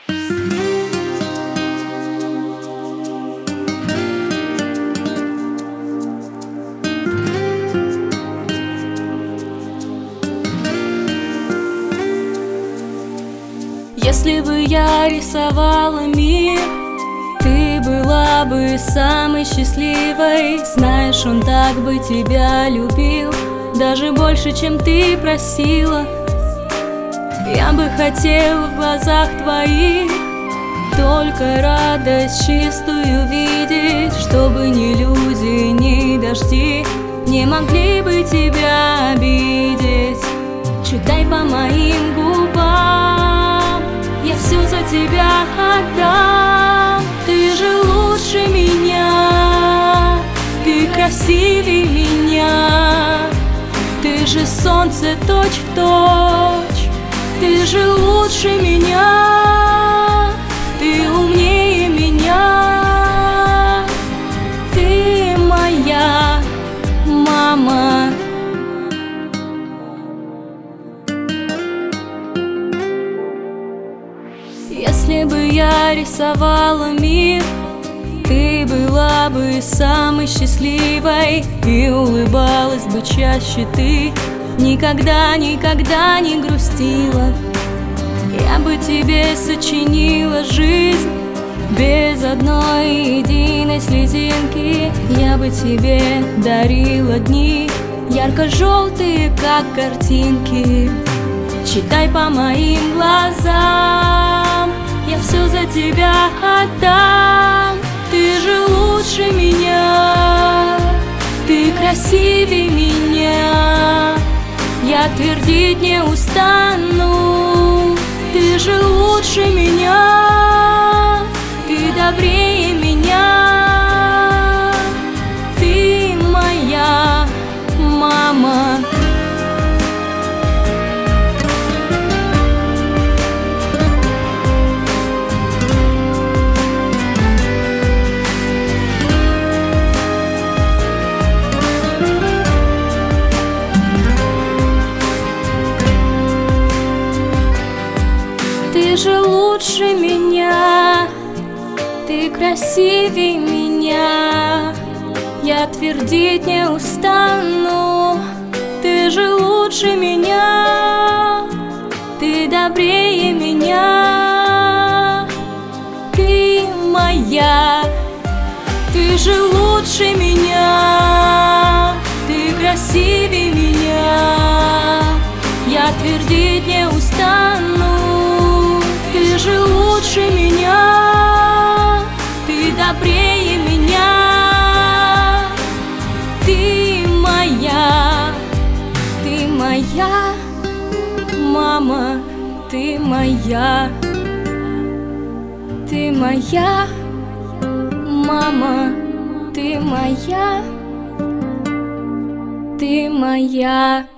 Если бы я рисовала мир, ты была бы самой счастливой. Знаешь, он так бы тебя любил, даже больше, чем ты просила. Я бы хотела в глазах твоих только радость чистую видеть, чтобы ни люди, ни дожди не могли бы тебя обидеть. Читай по моим губам, я все за тебя отдам. Ты же лучше меня, ты красивее меня, ты же солнце точь-в-точь. Ты же лучше меня, ты умнее меня, ты моя мама. Если бы я рисовала мир, ты была бы самой счастливой и улыбалась бы чаще ты. Никогда, никогда не грустила. Я бы тебе сочинила жизнь без одной единой слезинки. Я бы тебе дарила дни ярко-желтые, как картинки. Читай по моим глазам, я все за тебя отдам. Ты же лучше меня, ты красивее меня, я твердить не устану. Ты же лучше меня, ты добрее меня, ты моя мама. Ты же лучше меня, ты красивее меня, я твердить не устану. Ты же лучше меня, ты добрее меня, ты моя. Ты же лучше меня, ты красивее меня, я твердить не устану. Ты же лучше меня, ты добрее меня, ты моя мама, ты моя мама, ты моя